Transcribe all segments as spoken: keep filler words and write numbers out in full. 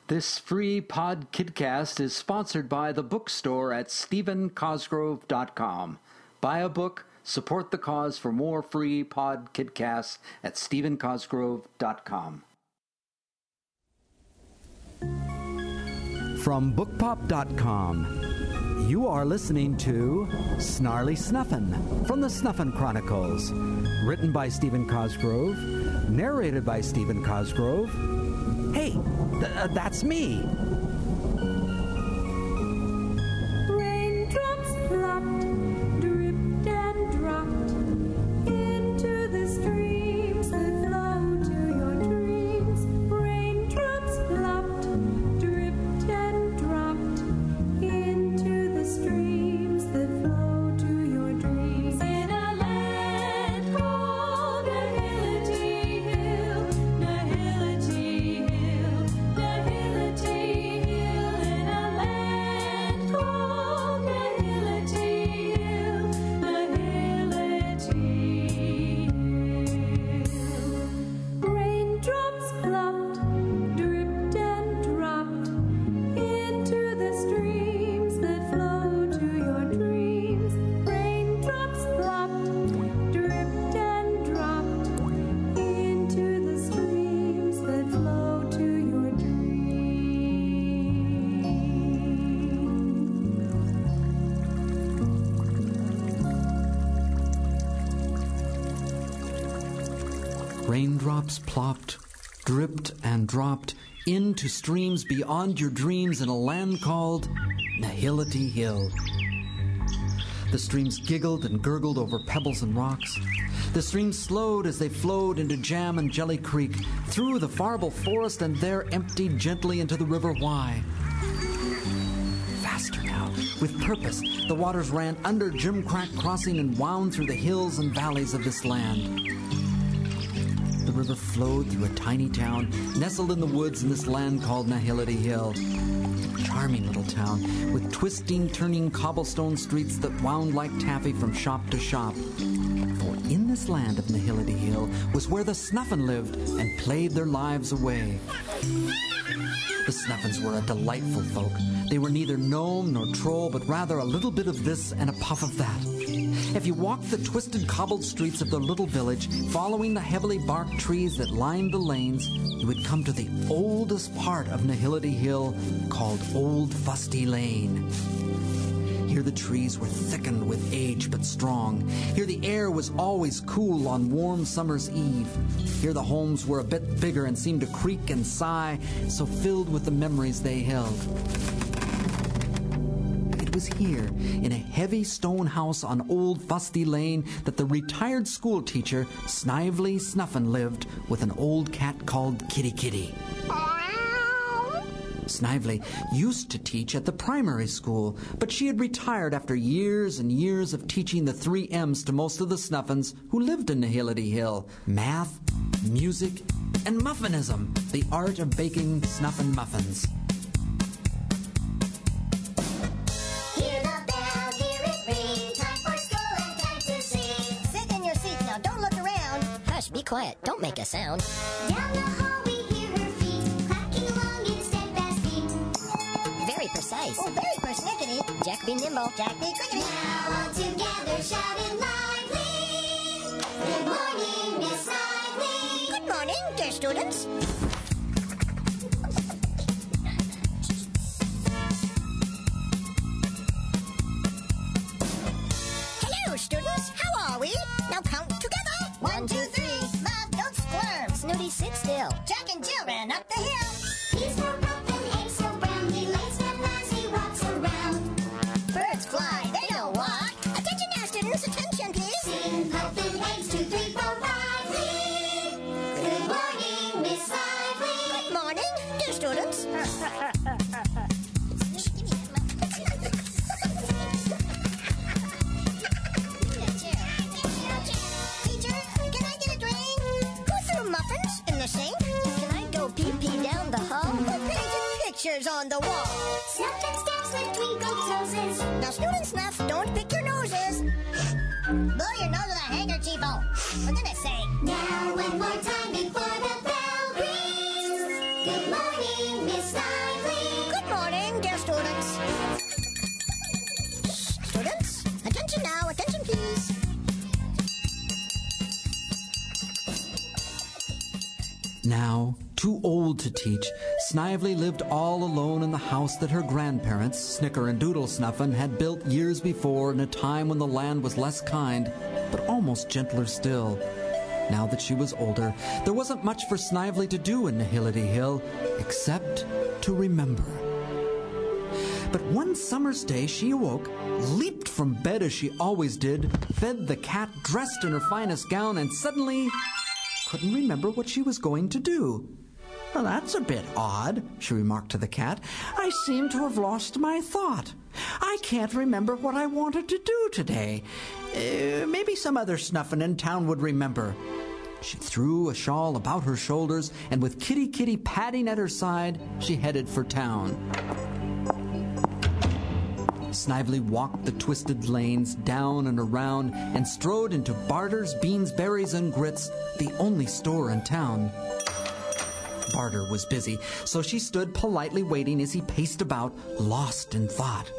This free pod kidcast is sponsored by the bookstore at stephen cosgrove dot com. Buy a book, support the cause for more free pod kidcasts at stephen cosgrove dot com. From book pop dot com, you are listening to Snarly Snuffin' from the Snuffin' Chronicles. Written by Stephen Cosgrove, narrated by Stephen Cosgrove. Hey, th- uh, that's me. Raindrops plopped, dripped and dropped into the streams that flow to your dreams. Raindrops plopped, dripped and dropped into the streams that flow to your dreams. In a land called Nahility Hill, Nahility Hill, Nahility Hill. In a land called Nahility Hill, Nahility Hill. Raindrops plopped, dripped and dropped into the streams that flow to your dreams. Raindrops plopped, dripped and dropped into the streams that flow to your dreams. Raindrops plopped, dripped, and dropped into streams beyond your dreams in a land called Nahility Hill. The streams giggled and gurgled over pebbles and rocks. The streams slowed as they flowed into Jam and Jelly Creek, through the Farble Forest, and there emptied gently into the River Wye. Faster now, with purpose, the waters ran under Jimcrack Crossing and wound through the hills and valleys of this land. The river flowed through a tiny town, nestled in the woods in this land called Nahility Hill. Charming little town, with twisting, turning cobblestone streets that wound like taffy from shop to shop. For in this land of Nahility Hill was where the Snuffin lived and played their lives away. The Snuffins were a delightful folk. They were neither gnome nor troll, but rather a little bit of this and a puff of that. If you walked the twisted cobbled streets of their little village, following the heavily barked trees that lined the lanes, you would come to the oldest part of Nahility Hill, called Old Fusty Lane. Here the trees were thickened with age but strong. Here the air was always cool on warm summer's eve. Here the homes were a bit bigger and seemed to creak and sigh, so filled with the memories they held. It was here, in a heavy stone house on Old Fusty Lane, that the retired school teacher, Snively Snuffin, lived with an old cat called Kitty Kitty. Snively used to teach at the primary school, but she had retired after years and years of teaching the three M's to most of the Snuffins who lived in Nahility Hill: math, music, and muffinism, the art of baking Snuffin muffins. Hear the bell, hear it ring. Time for school and time to sing. Sit in your seat now, don't look around. Hush, be quiet, don't make a sound. Down the hall we hear her feet, clacking along in steadfast beat. Very precise. Oh, very persnickety. Jack be nimble. Jack be quickety. Now all together shouting lively. Good morning, Miss Lively. Good morning, dear students. Hello, students. How are we? Now count together. One, two, three. Love, don't squirm. Snooty, sit still. Jack and Jill ran up the hill. He's so rough and eggs so brown. He lays them as he walks around. Birds fly, they don't walk. Attention now, students. Attention, please. Sing, puffin' eggs, two, three, four, lively. Good morning, Miss Lively. Good morning, dear students. Teacher, can I get a drink? Who threw muffins in the sink? Can I go pee-pee down the hall? Who painted pictures on the wall? Snuff and stares with twinkle noses. Now, student Snuff, don't pick your noses. Blow your nose with a handkerchief. Oh, we're gonna say. Now one more time before the bell rings. Good morning, Miss Lively. Now, too old to teach, Snively lived all alone in the house that her grandparents, Snicker and Doodle Snuffin, had built years before in a time when the land was less kind, but almost gentler still. Now that she was older, there wasn't much for Snively to do in Nihility Hill, except to remember. But one summer's day she awoke, leaped from bed as she always did, fed the cat dressed in her finest gown, and suddenly couldn't remember what she was going to do. Well, that's a bit odd, she remarked to the cat. I seem to have lost my thought. I can't remember what I wanted to do today. Uh, maybe some other Snuffin in town would remember. She threw a shawl about her shoulders, and with Kitty Kitty padding at her side, she headed for town. Snively walked the twisted lanes down and around and strode into Barter's Beans, Berries, and Grits, the only store in town. Barter was busy, so she stood politely waiting as he paced about, lost in thought.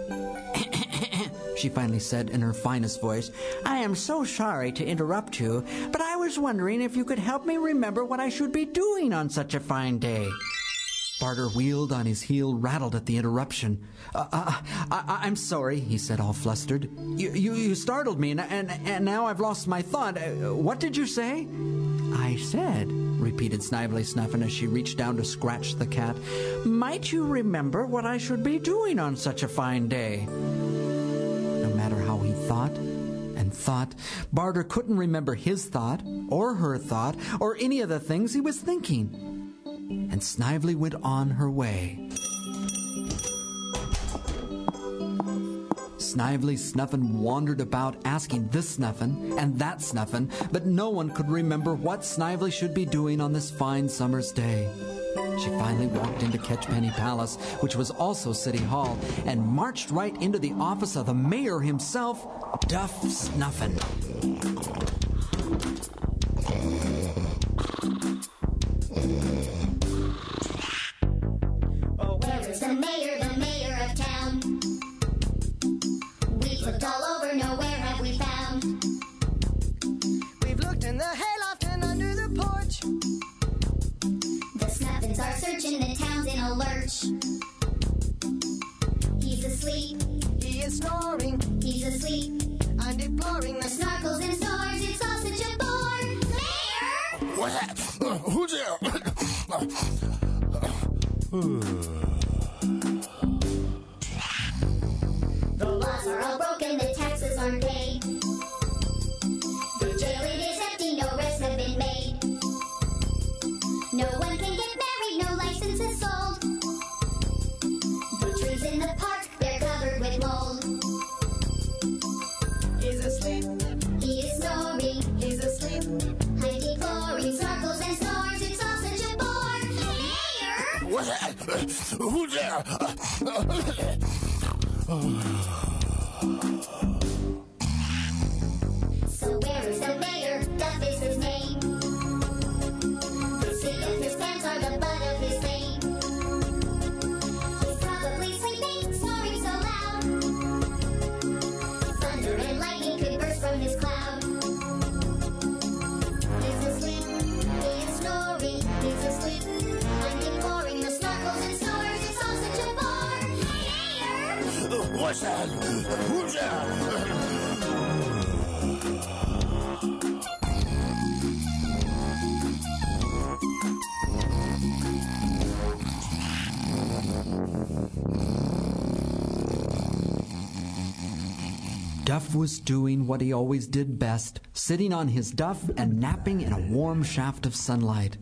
She finally said in her finest voice, I am so sorry to interrupt you, but I was wondering if you could help me remember what I should be doing on such a fine day. Barter wheeled on his heel, rattled at the interruption. Uh, uh, I, I'm sorry, he said, all flustered. You, you, you startled me, and, and, and now I've lost my thought. Uh, what did you say? I said, repeated Snively Snuffin as she reached down to scratch the cat, might you remember what I should be doing on such a fine day? No matter how he thought and thought, Barter couldn't remember his thought, or her thought, or any of the things he was thinking. And Snively went on her way. Snively Snuffin wandered about asking this Snuffin and that Snuffin, but no one could remember what Snively should be doing on this fine summer's day. She finally walked into Ketchpenny Palace, which was also City Hall, and marched right into the office of the mayor himself, Duff Snuffin. The mayor, the mayor of town. We've looked all over, nowhere have we found. We've looked in the hayloft and under the porch. The Snuffins are searching, the town's in a lurch. He's asleep, He is snoring. he's asleep. I'm deploring The the snarkles and snores, it's all such a bore. Mayor! What's that? Uh, who's there? The laws are all broken, the taxes aren't paid. The jail it is empty, no arrests have been made. No one can get married, no licenses sold. The trees in the park, they're covered with mold. He's asleep. He is snoring, He's asleep. I'm deploring, snarkles and snores, it's all such a bore. Mayor! What's that? Uh, who's there? So where is the mayor? Duff is his name. The seat of his pants are the butt of his fame. He's probably sleeping, snoring so loud. Thunder and lightning could burst from his cloud. He's asleep, he is snoring, he's asleep. I'm ignoring the snarkles and snores, it's all such a bore. Mayor! Uh, what's that? Who's there? Duff was doing what he always did best, sitting on his duff and napping in a warm shaft of sunlight.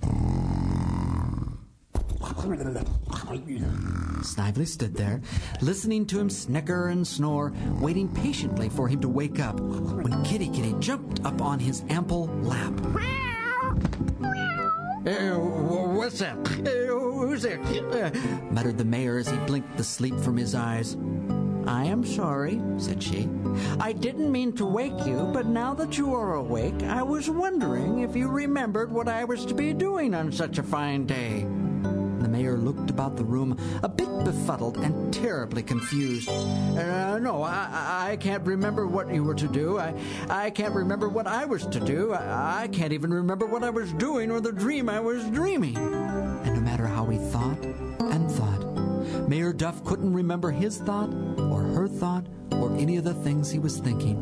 Snively stood there, listening to him snicker and snore, waiting patiently for him to wake up, when Kitty Kitty jumped up on his ample lap. Uh, what's that? Uh, who's there? Uh, Muttered the mayor as he blinked the sleep from his eyes. I am sorry, said she. I didn't mean to wake you, but now that you are awake, I was wondering if you remembered what I was to be doing on such a fine day. The mayor looked about the room, a bit befuddled and terribly confused. Uh, no, I, I can't remember what you were to do. I, I can't remember what I was to do. I, I can't even remember what I was doing or the dream I was dreaming. And no matter how he thought and thought, Mayor Duff couldn't remember his thought or her thought or any of the things he was thinking.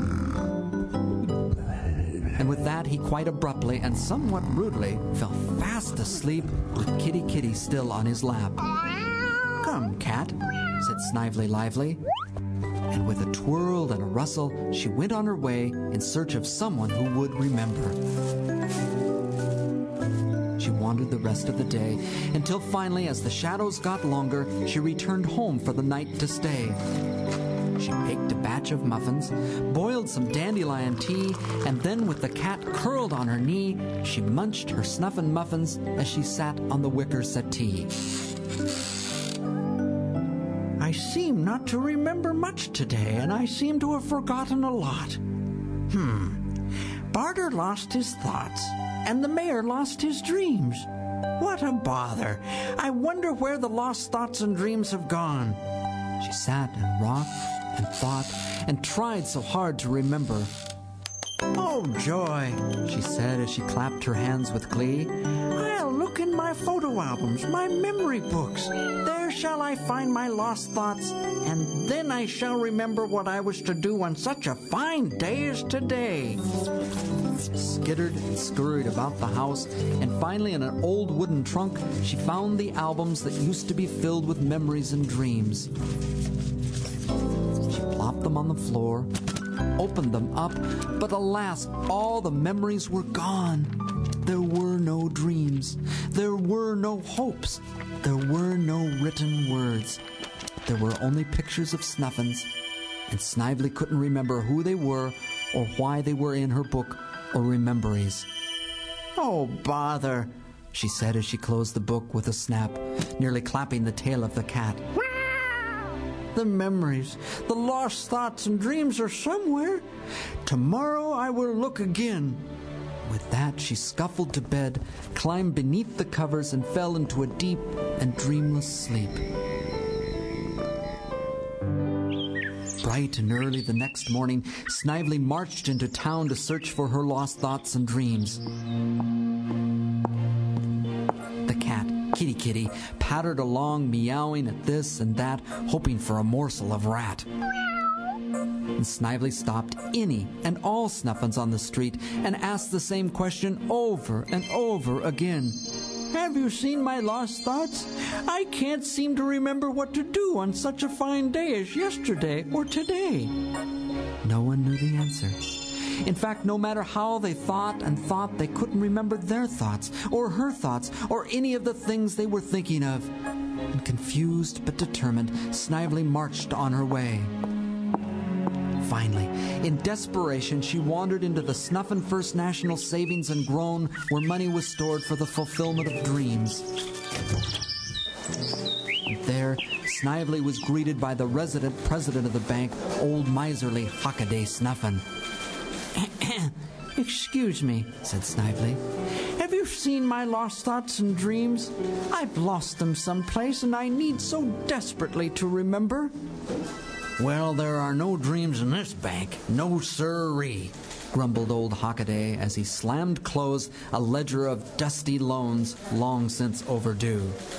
And with that, he quite abruptly and somewhat rudely fell fast asleep with Kitty Kitty still on his lap. "Come, cat," said Snively Lively. And with a twirl and a rustle, she went on her way in search of someone who would remember. She wandered the rest of the day, until finally, as the shadows got longer, she returned home for the night to stay. She baked a batch of muffins, boiled some dandelion tea, and then with the cat curled on her knee, she munched her snuffin' muffins as she sat on the wicker settee. "I seem not to remember much today, and I seem to have forgotten a lot. Hmm. Barter lost his thoughts, and the mayor lost his dreams. What a bother. I wonder where the lost thoughts and dreams have gone." She sat and rocked and thought and tried so hard to remember. "Oh, joy," she said as she clapped her hands with glee. "I'll look in my photo albums, my memory books. There shall I find my lost thoughts, and then I shall remember what I was to do on such a fine day as today." She skittered and scurried about the house, and finally in an old wooden trunk, she found the albums that used to be filled with memories and dreams. She plopped them on the floor, opened them up, but alas, all the memories were gone. There were no dreams. There were no hopes. There were no written words. There were only pictures of Snuffins, and Snively couldn't remember who they were or why they were in her book or rememberies. "Oh, bother," she said as she closed the book with a snap, nearly clapping the tail of the cat. "The memories, the lost thoughts and dreams are somewhere. Tomorrow I will look again." With that, she scuffled to bed, climbed beneath the covers, and fell into a deep and dreamless sleep. Bright and early the next morning, Snively marched into town to search for her lost thoughts and dreams. The cat, Kitty Kitty, pattered along, meowing at this and that, hoping for a morsel of rat. And Snively stopped any and all Snuffins on the street and asked the same question over and over again. "Have you seen my lost thoughts? I can't seem to remember what to do on such a fine day as yesterday or today." No one knew the answer. In fact, no matter how they thought and thought, they couldn't remember their thoughts or her thoughts or any of the things they were thinking of. And confused but determined, Snively marched on her way. Finally, in desperation, she wandered into the Snuffin First National Savings and Groan, where money was stored for the fulfillment of dreams. And there, Snively was greeted by the resident president of the bank, old miserly Hockaday Snuffin. "Excuse me," said Snively. "Have you seen my lost thoughts and dreams? I've lost them someplace, and I need so desperately to remember." "Well, there are no dreams in this bank, no sirree," grumbled old Hockaday as he slammed close a ledger of dusty loans long since overdue.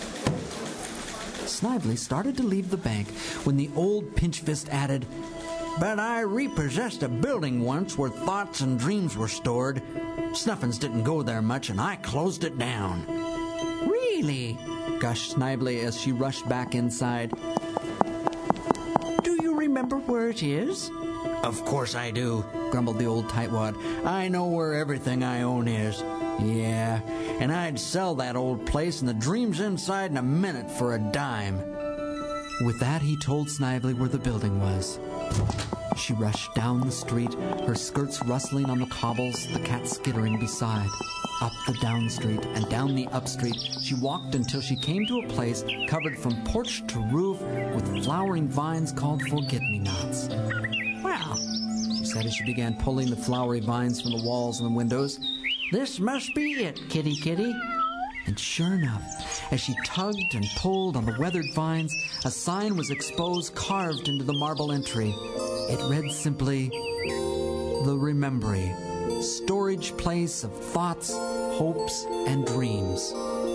Snively started to leave the bank when the old Pinchfist added, "But I repossessed a building once where thoughts and dreams were stored. Snuffins didn't go there much, and I closed it down." "Really?" gushed Snively as she rushed back inside. "Remember where it is?" "Of course I do," grumbled the old tightwad. "I know where everything I own is. Yeah, and I'd sell that old place and the dreams inside in a minute for a dime." With that, he told Snively where the building was. She rushed down the street, her skirts rustling on the cobbles, the cat skittering beside. Up the down street and down the up street, she walked until she came to a place covered from porch to roof with flowering vines called forget-me-nots. "Well," she said as she began pulling the flowery vines from the walls and the windows, "this must be it, Kitty Kitty." And sure enough, as she tugged and pulled on the weathered vines, a sign was exposed, carved into the marble entry. It read simply, "The Remembry, storage place of thoughts, hopes, and dreams."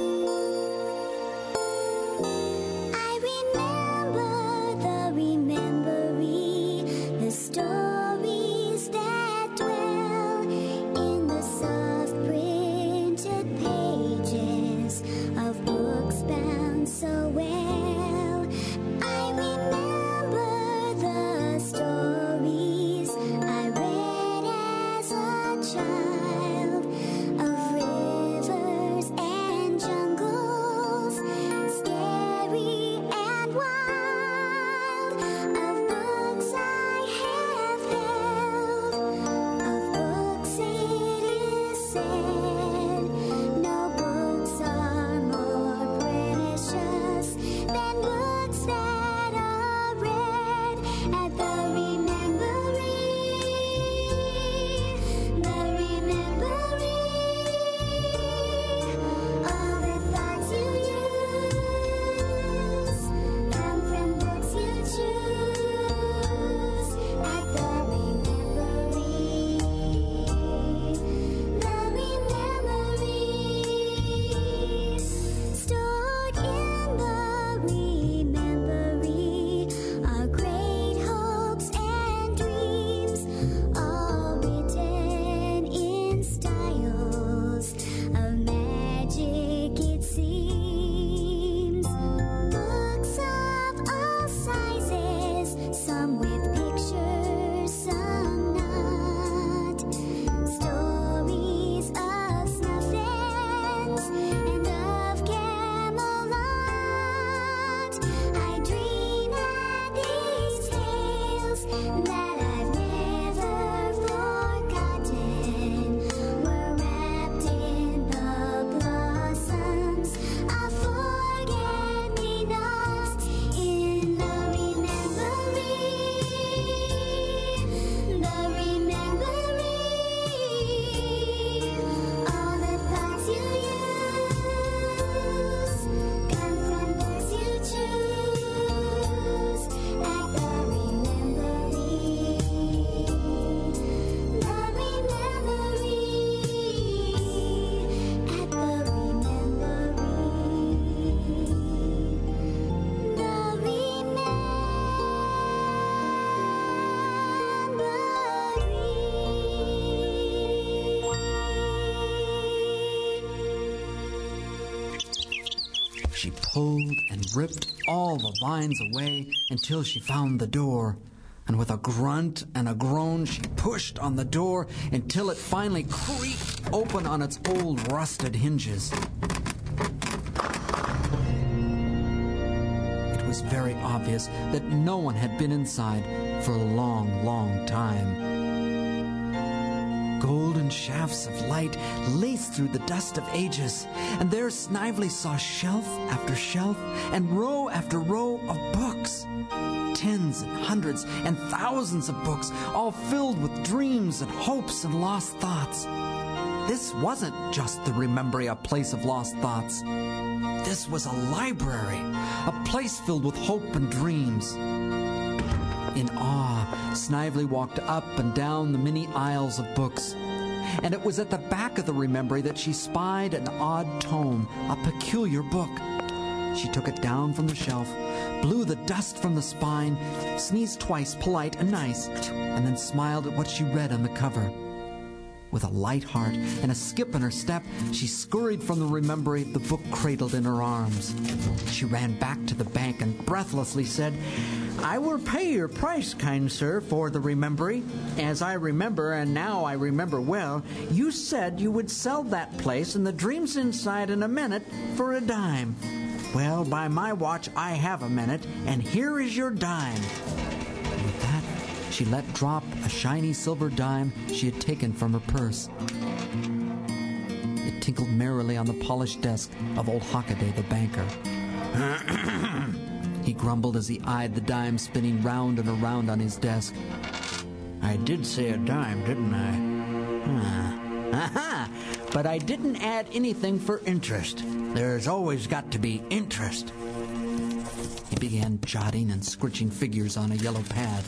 I remember the remembery, the stories that dwell in the soft printed pages of books bound so well. I remember the stories I read as a child of rivers and jungles, scary and wild, of books I have held, of books it is said, no books are more precious than books that are read at the Remembry, the Remembry. All the thoughts you use come from books you choose at the Remembry, the Remembry. Stored in the Remembry are great hopes and dreams, all written in styles of magic it seems. Books of all sizes, some with pictures, some not. Stories of Snuffins and of Camelot. I dream at these tales that I've never forgotten were wrapped in the blossoms of forget-me-nots in the Remembry, the Remembry. All the thoughts you use come from books you choose at the Remembry, the Remembry, at the Remembry, the Remembry. She pulled and ripped all the vines away until she found the door. And with a grunt and a groan, she pushed on the door until it finally creaked open on its old rusted hinges. It was very obvious that no one had been inside for a long, long time. Golden shafts of light laced through the dust of ages, and there Snively saw shelf after shelf and row after row of books. Tens and hundreds and thousands of books, all filled with dreams and hopes and lost thoughts. This wasn't just the Remembry, a place of lost thoughts. This was a library, a place filled with hope and dreams. In awe, Snively walked up and down the many aisles of books. And it was at the back of the Remembry that she spied an odd tome, a peculiar book. She took it down from the shelf, blew the dust from the spine, sneezed twice, polite and nice, and then smiled at what she read on the cover. With a light heart and a skip in her step, she scurried from the Remembry, the book cradled in her arms. She ran back to the bank and breathlessly said, "I will pay your price, kind sir, for the Remembry. As I remember, and now I remember well, you said you would sell that place and the dreams inside in a minute for a dime. Well, by my watch, I have a minute, and here is your dime." And with that, she let drop a shiny silver dime she had taken from her purse. It tinkled merrily on the polished desk of old Hockaday the banker. He grumbled as he eyed the dime spinning round and around on his desk. "I did say a dime, didn't I? Huh. Aha! But I didn't add anything for interest. There's always got to be interest. He began jotting and scritching figures on a yellow pad.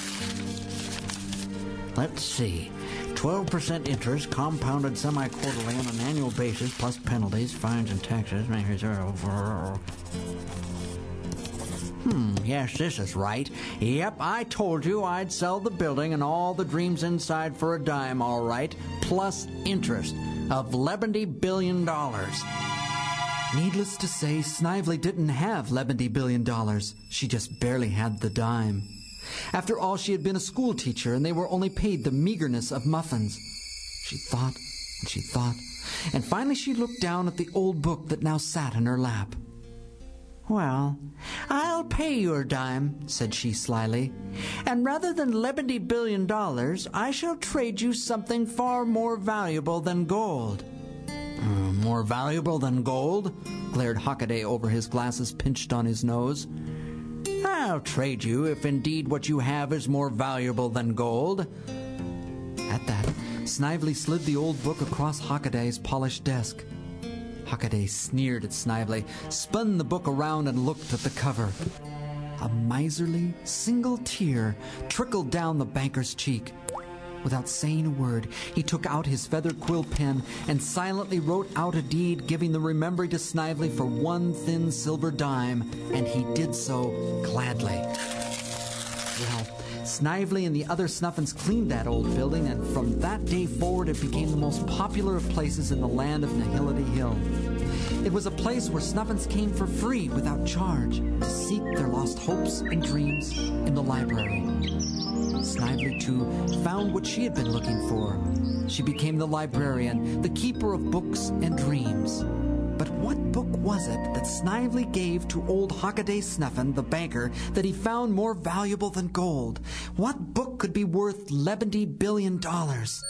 Let's see. twelve percent interest, compounded semi-quarterly on an annual basis, plus penalties, fines, and taxes. Hmm, yes, this is right. Yep, I told you I'd sell the building and all the dreams inside for a dime, all right, plus interest of eleven billion dollars. Needless to say, Snively didn't have eleven billion dollars. She just barely had the dime. After all, she had been a school teacher, and they were only paid the meagerness of muffins. She thought, and she thought, and finally she looked down at the old book that now sat in her lap. Well, I'll pay your dime, said she slyly, and rather than eleven billion dollars, I shall trade you something far more valuable than gold. Uh, more valuable than gold? Glared Hockaday over his glasses pinched on his nose. I'll trade you if indeed what you have is more valuable than gold. At that, Snively slid the old book across Hockaday's polished desk. Hockaday sneered at Snively, spun the book around and looked at the cover. A miserly, single tear trickled down the banker's cheek. Without saying a word, he took out his feather quill pen and silently wrote out a deed giving the remembry to Snively for one thin silver dime, and he did so gladly. Well, Snively and the other Snuffins cleaned that old building, and from that day forward it became the most popular of places in the land of Nihility Hill. It was a place where Snuffins came for free without charge to seek their lost hopes and dreams in the library. Snively, too, found what she had been looking for. She became the librarian, the keeper of books and dreams. But what book was it that Snively gave to old Hockaday Snuffin, the banker, that he found more valuable than gold? What book could be worth eleven billion dollars?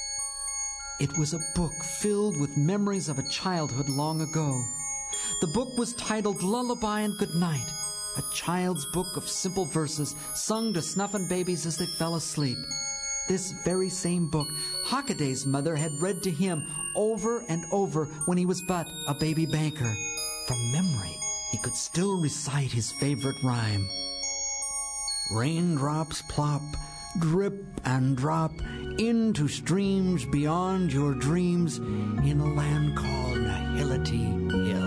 It was a book filled with memories of a childhood long ago. The book was titled Lullaby and Good Night, a child's book of simple verses sung to Snuffin babies as they fell asleep. This very same book Hockaday's mother had read to him over and over when he was but a baby banker. From memory, he could still recite his favorite rhyme. Raindrops plop, drip and drop into streams beyond your dreams in a land called Nihility Hill.